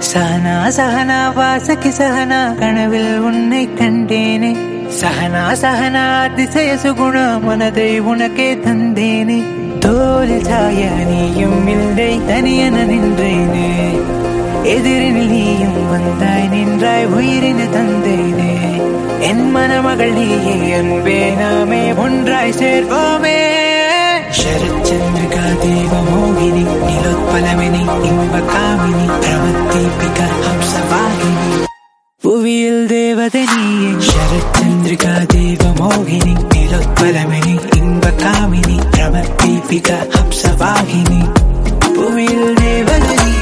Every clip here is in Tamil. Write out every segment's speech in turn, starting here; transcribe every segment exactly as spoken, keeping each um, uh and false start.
சஹனா சஹனா வாசகி சஹனா கனவில் உன்னை கண்டேனே சஹனா சஹனா அதிசய சுகுண மனதை உனக்கே தந்தேனே தோளில் சாய நீயும் இல்லை தனியன நின்றேனே எதிரில் நீயும் வந்தாய் நின்றாய் உயிரின தந்தேனே என் மணமகள் நீயே அன்பே நாமே ஒன்றாய் சேர்வோமே शरच्चंद्रिका देव मोहिनी नीलोत्पलमिनी इंबकामिनी प्रमद्दीपिका हंसवाहिनी पुवियल देवदनीये शरच्चंद्रिका देव मोहिनी नीलोत्पलमिनी इंबकामिनी प्रमद्दीपिका हंसवाहिनी पुवियल देवदनीये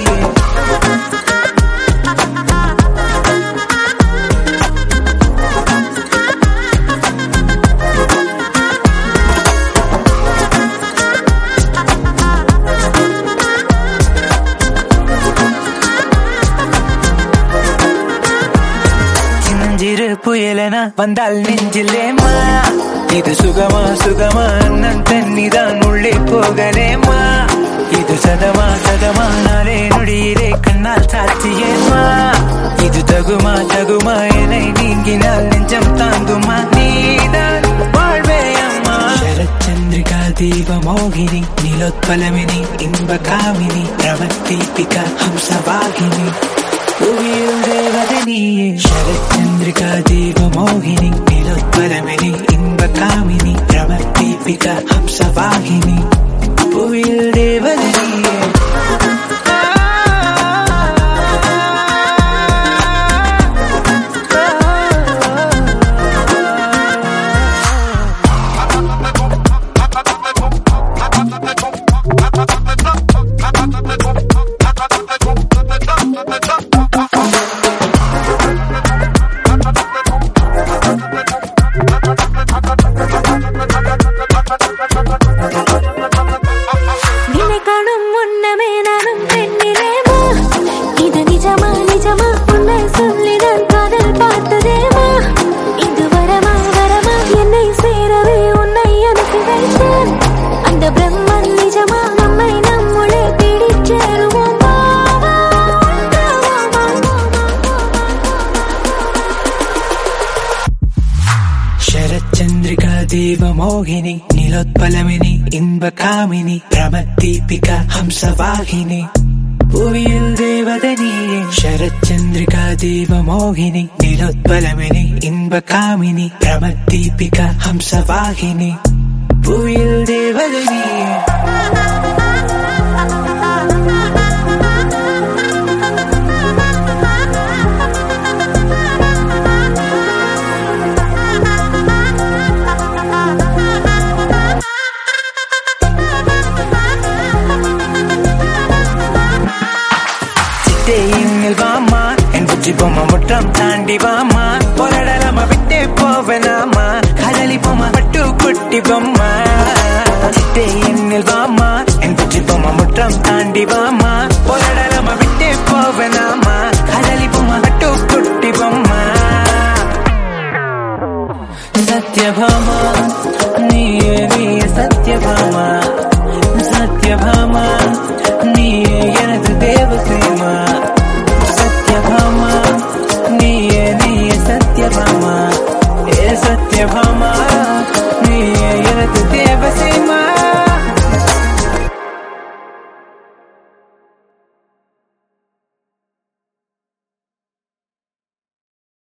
புயலனா வந்தால் நெஞ்சிலேமா இது சுகமா சுகமா அண்ணன் தண்ணிதான் உள்ளே போகலேமா இது சதமா சதமா நாளே நொடியிலே கண்ணால் சாட்சியேமா இது தகுமா தகுமா என்னை நீங்கினால் நெஞ்சம் தாங்குமா நீதான் வாழ்வே அம்மா शरच्चंद्रिका देव मोहिनी नीलोत्पलमिनी इंबकामिनी प्रमद्दीपिका हंसवाहिनी शरच्चंद्रिका देव मोहिनी नीलोत्पलमिनी इंबकामिनी प्रमद्दीपिका हंसवाहिनी पुवियल देवदनीये शरच्चंद्रिका देव मोहिनी नीलोत्पलमिनी इंबकामिनी प्रमद्दीपिका हंसवाहिनी पुवियल देवदनीये शरच्चंद्रिका देव मोहिनी नीलोत्पलमिनी इंबकामिनी प्रमद्दीपिका हंसवाहिनी पुवियल देवदनीये வாமா என் புச்சி பொம்மை முற்றம் தாண்டி வாமா போராடலாமா விட்டே போவேனாமா காதலி பொம்மை பட்டு குட்டி பொம்மா சிட்டே என்னில் வாமா என் புச்சி பொம்மை முற்றம் தாண்டி வாமா போராடலாமா விட்டே போவேனாமா காதலி பொம்மை பட்டு குட்டி பொம்மா சத்யபாமா நீயே நீயே சத்யபாமா சத்யபாமா நீயே எனது தேவசேமா सत्यभामा नीये नीये सत्यभामा ए सत्यभामा